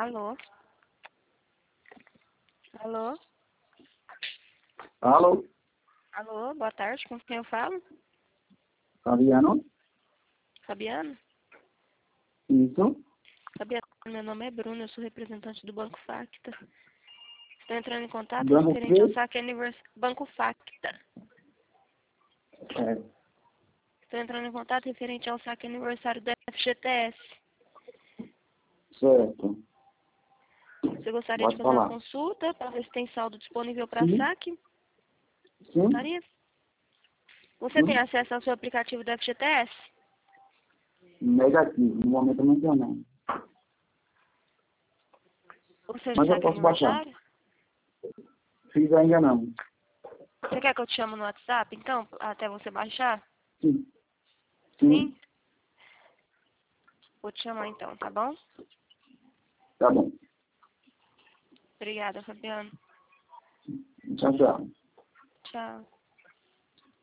Alô? Alô? Alô? Alô, boa tarde, com quem eu falo? Fabiano? Fabiano? Isso? Fabiano, meu nome é Bruno, eu sou representante do Banco Facta. Estou entrando em contato Dando referente ao quê? saque aniversário... Banco Facta. É, Estou entrando em contato referente ao saque aniversário da FGTS. certo. Você gostaria de Pode fazer uma falar. consulta para ver se tem saldo disponível para Sim. saque? Sim? Gostaria? Você tem Sim? acesso ao seu aplicativo da FGTS? Negativo. No momento eu não tenho não. Ou seja, Mas eu saque posso baixar. aniversário? Fiz ainda não. Você quer que eu te chame no WhatsApp, então, até você baixar? Sim. Sim? Sim? Vou te chamar então, tá bom? Tá bom. Obrigada, Fabiano. Tchau, tchau. Tchau.